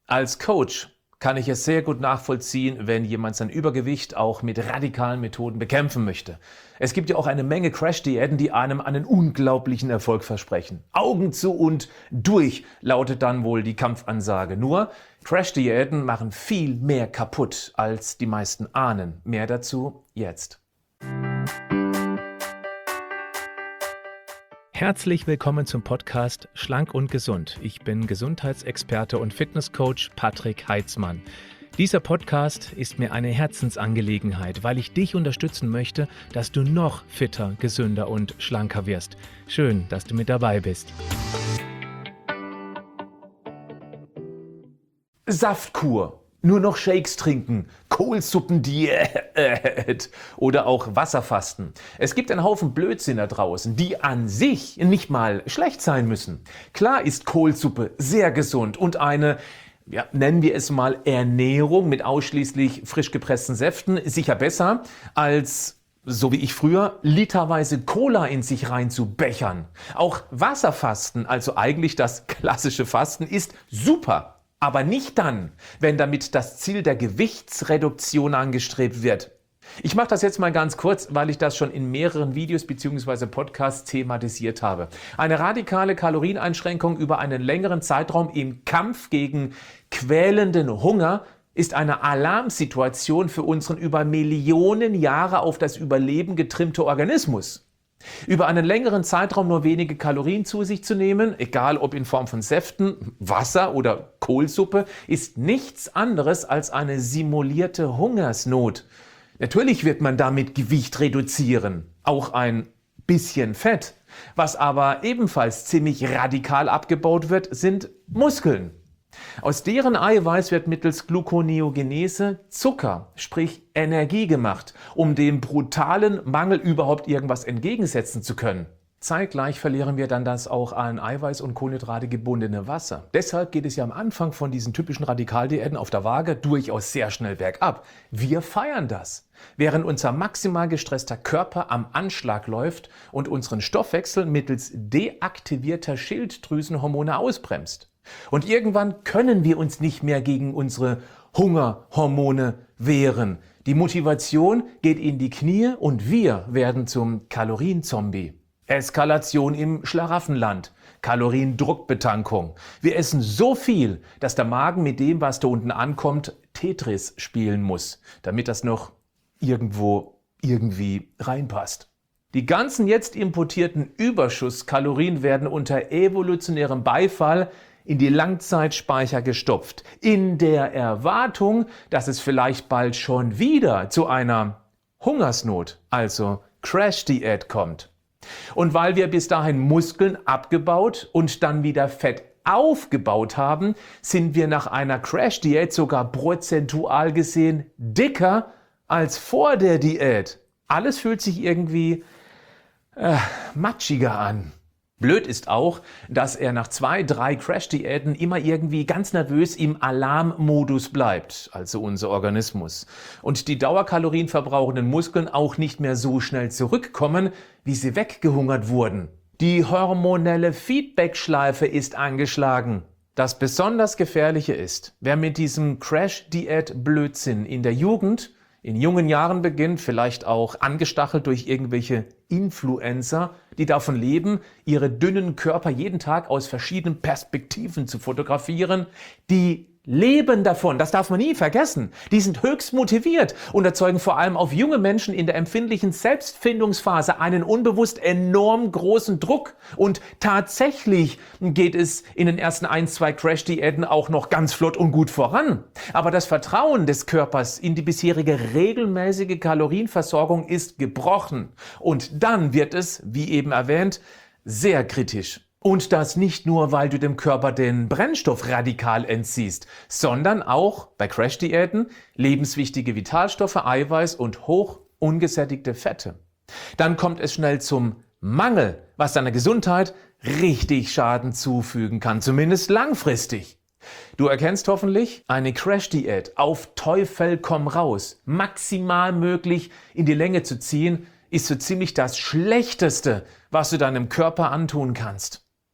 Als Coach kann ich es sehr gut nachvollziehen, wenn jemand sein Übergewicht auch mit radikalen Methoden bekämpfen möchte. Es gibt ja auch eine Menge Crash-Diäten, die einem einen unglaublichen Erfolg versprechen. Augen zu und durch lautet dann wohl die Kampfansage. Nur Crash-Diäten machen viel mehr kaputt, als die meisten ahnen. Mehr dazu jetzt. Herzlich willkommen zum Podcast Schlank und Gesund. Ich bin Gesundheitsexperte und Fitnesscoach Patrick Heitzmann. Dieser Podcast ist mir eine Herzensangelegenheit, weil ich dich unterstützen möchte, dass du noch fitter, gesünder und schlanker wirst. Schön, dass du mit dabei bist. Saftkur. Nur noch Shakes trinken, Kohlsuppendiät oder auch Wasserfasten. Es gibt einen Haufen Blödsinn da draußen, die an sich nicht mal schlecht sein müssen. Klar ist Kohlsuppe sehr gesund und eine, nennen wir es mal, Ernährung mit ausschließlich frisch gepressten Säften sicher besser als, so wie ich früher, literweise Cola in sich rein zu bechern. Auch Wasserfasten, also eigentlich das klassische Fasten, ist super. Aber nicht dann, wenn damit das Ziel der Gewichtsreduktion angestrebt wird. Ich mache das jetzt mal ganz kurz, weil ich das schon in mehreren Videos bzw. Podcasts thematisiert habe. Eine radikale Kalorieneinschränkung über einen längeren Zeitraum im Kampf gegen quälenden Hunger ist eine Alarmsituation für unseren über Millionen Jahre auf das Überleben getrimmte Organismus. Über einen längeren Zeitraum nur wenige Kalorien zu sich zu nehmen, egal ob in Form von Säften, Wasser oder Kohlsuppe, ist nichts anderes als eine simulierte Hungersnot. Natürlich wird man damit Gewicht reduzieren, auch ein bisschen Fett. Was aber ebenfalls ziemlich radikal abgebaut wird, sind Muskeln. Aus deren Eiweiß wird mittels Gluconeogenese Zucker, sprich Energie gemacht, um dem brutalen Mangel überhaupt irgendwas entgegensetzen zu können. Zeitgleich verlieren wir dann das auch an Eiweiß und Kohlenhydrate gebundene Wasser. Deshalb geht es ja am Anfang von diesen typischen Radikaldiäten auf der Waage durchaus sehr schnell bergab. Wir feiern das. Während unser maximal gestresster Körper am Anschlag läuft und unseren Stoffwechsel mittels deaktivierter Schilddrüsenhormone ausbremst. Und irgendwann können wir uns nicht mehr gegen unsere Hungerhormone wehren. Die Motivation geht in die Knie und wir werden zum Kalorienzombie. Eskalation im Schlaraffenland, Kaloriendruckbetankung. Wir essen so viel, dass der Magen mit dem, was da unten ankommt, Tetris spielen muss, damit das noch irgendwie reinpasst. Die ganzen jetzt importierten Überschusskalorien werden unter evolutionärem Beifall in die Langzeitspeicher gestopft, in der Erwartung, dass es vielleicht bald schon wieder zu einer Hungersnot, also Crash-Diät kommt. Und weil wir bis dahin Muskeln abgebaut und dann wieder Fett aufgebaut haben, sind wir nach einer Crash-Diät sogar prozentual gesehen dicker als vor der Diät. Alles fühlt sich irgendwie matschiger an. Blöd ist auch, dass er nach 2, 3 Crash-Diäten immer irgendwie ganz nervös im Alarmmodus bleibt, also unser Organismus. Und die dauerkalorienverbrauchenden Muskeln auch nicht mehr so schnell zurückkommen, wie sie weggehungert wurden. Die hormonelle Feedback-Schleife ist angeschlagen. Das besonders Gefährliche ist, wer mit diesem Crash-Diät-Blödsinn in der Jugend, in jungen Jahren beginnt, vielleicht auch angestachelt durch irgendwelche Influencer, die davon leben, ihre dünnen Körper jeden Tag aus verschiedenen Perspektiven zu fotografieren, die leben davon, das darf man nie vergessen. Die sind höchst motiviert und erzeugen vor allem auf junge Menschen in der empfindlichen Selbstfindungsphase einen unbewusst enorm großen Druck. Und tatsächlich geht es in den ersten 1, 2 Crash-Diäten auch noch ganz flott und gut voran. Aber das Vertrauen des Körpers in die bisherige regelmäßige Kalorienversorgung ist gebrochen. Und dann wird es, wie eben erwähnt, sehr kritisch. Und das nicht nur, weil du dem Körper den Brennstoff radikal entziehst, sondern auch bei Crash-Diäten lebenswichtige Vitalstoffe, Eiweiß und hoch ungesättigte Fette. Dann kommt es schnell zum Mangel, was deiner Gesundheit richtig Schaden zufügen kann, zumindest langfristig. Du erkennst hoffentlich, eine Crash-Diät auf Teufel komm raus, maximal möglich in die Länge zu ziehen, ist so ziemlich das Schlechteste, was du deinem Körper antun kannst.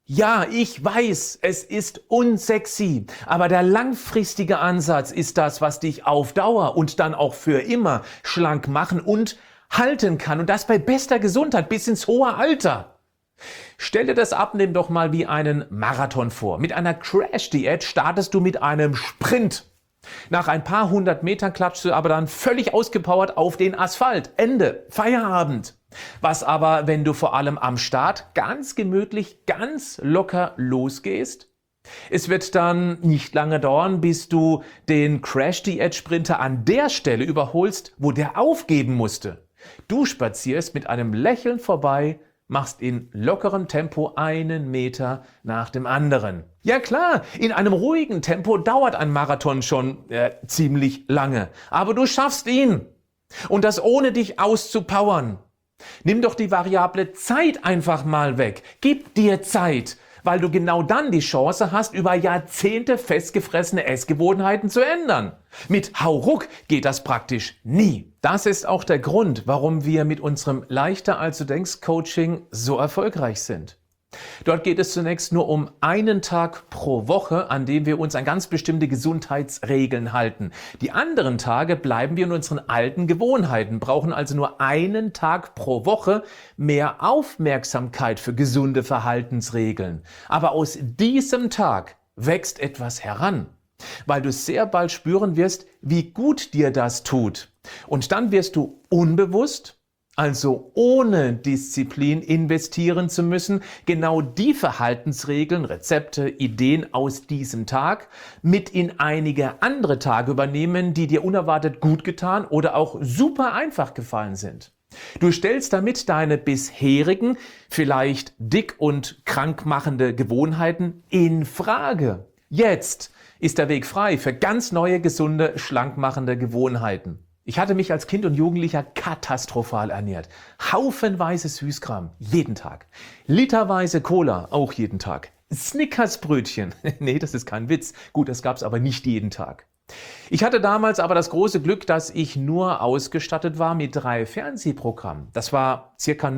Ja, ich weiß, es ist unsexy, aber der langfristige Ansatz ist das, was dich auf Dauer und dann auch für immer schlank machen und halten kann und das bei bester Gesundheit bis ins hohe Alter. Stell dir das Abnehmen doch mal wie einen Marathon vor. Mit einer Crash-Diät startest du mit einem Sprint. Nach ein paar 100 Metern klatschst du aber dann völlig ausgepowert auf den Asphalt. Ende. Feierabend. Was aber, wenn du vor allem am Start ganz gemütlich, ganz locker losgehst? Es wird dann nicht lange dauern, bis du den Crash-Diät-Sprinter an der Stelle überholst, wo der aufgeben musste. Du spazierst mit einem Lächeln vorbei, machst in lockerem Tempo einen Meter nach dem anderen. Ja klar, in einem ruhigen Tempo dauert ein Marathon schon ziemlich lange, aber du schaffst ihn. Und das ohne dich auszupowern. Nimm doch die Variable Zeit einfach mal weg. Gib dir Zeit, weil du genau dann die Chance hast, über Jahrzehnte festgefressene Essgewohnheiten zu ändern. Mit Hauruck geht das praktisch nie. Das ist auch der Grund, warum wir mit unserem Leichter als du denkst Coaching so erfolgreich sind. Dort geht es zunächst nur um einen Tag pro Woche, an dem wir uns an ganz bestimmte Gesundheitsregeln halten. Die anderen Tage bleiben wir in unseren alten Gewohnheiten, brauchen also nur einen Tag pro Woche mehr Aufmerksamkeit für gesunde Verhaltensregeln. Aber aus diesem Tag wächst etwas heran, weil du sehr bald spüren wirst, wie gut dir das tut. Und dann wirst du unbewusst, also ohne Disziplin investieren zu müssen, genau die Verhaltensregeln, Rezepte, Ideen aus diesem Tag mit in einige andere Tage übernehmen, die dir unerwartet gut getan oder auch super einfach gefallen sind. Du stellst damit deine bisherigen, vielleicht dick und krank machende Gewohnheiten in Frage. Jetzt ist der Weg frei für ganz neue, gesunde, schlank machende Gewohnheiten. Ich hatte mich als Kind und Jugendlicher katastrophal ernährt. Haufenweise Süßkram, jeden Tag. Literweise Cola, auch jeden Tag. Snickersbrötchen, nee, das ist kein Witz. Gut, das gab's aber nicht jeden Tag. Ich hatte damals aber das große Glück, dass ich nur ausgestattet war mit 3 Fernsehprogrammen. Das war circa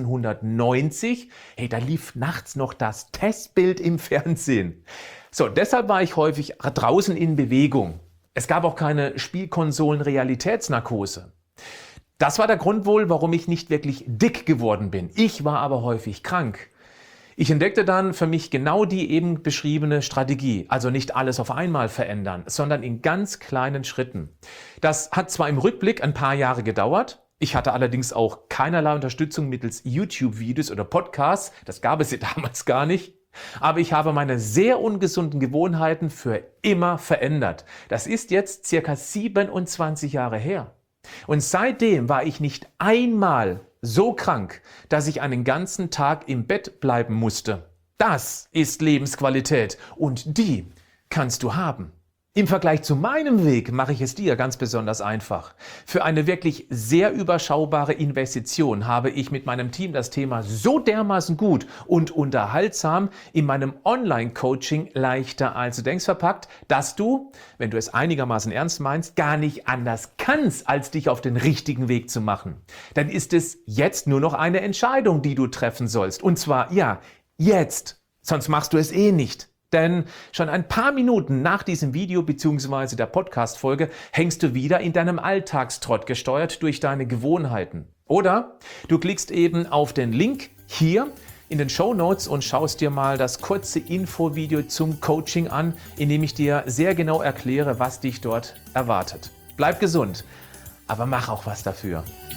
1990. Hey, da lief nachts noch das Testbild im Fernsehen. So, deshalb war ich häufig draußen in Bewegung. Es gab auch keine Spielkonsolen-Realitätsnarkose. Das war der Grund wohl, warum ich nicht wirklich dick geworden bin. Ich war aber häufig krank. Ich entdeckte dann für mich genau die eben beschriebene Strategie. Also nicht alles auf einmal verändern, sondern in ganz kleinen Schritten. Das hat zwar im Rückblick ein paar Jahre gedauert. Ich hatte allerdings auch keinerlei Unterstützung mittels YouTube-Videos oder Podcasts. Das gab es ja damals gar nicht. Aber ich habe meine sehr ungesunden Gewohnheiten für immer verändert. Das ist jetzt circa 27 Jahre her. Und seitdem war ich nicht einmal so krank, dass ich einen ganzen Tag im Bett bleiben musste. Das ist Lebensqualität und die kannst du haben. Im Vergleich zu meinem Weg mache ich es dir ganz besonders einfach. Für eine wirklich sehr überschaubare Investition habe ich mit meinem Team das Thema so dermaßen gut und unterhaltsam in meinem Online-Coaching leichter als du denkst verpackt, dass du, wenn du es einigermaßen ernst meinst, gar nicht anders kannst, als dich auf den richtigen Weg zu machen. Dann ist es jetzt nur noch eine Entscheidung, die du treffen sollst. Und zwar, ja, jetzt. Sonst machst du es eh nicht. Denn schon ein paar Minuten nach diesem Video bzw. der Podcast-Folge hängst du wieder in deinem Alltagstrott, gesteuert durch deine Gewohnheiten. Oder du klickst eben auf den Link hier in den Shownotes und schaust dir mal das kurze Infovideo zum Coaching an, in dem ich dir sehr genau erkläre, was dich dort erwartet. Bleib gesund, aber mach auch was dafür.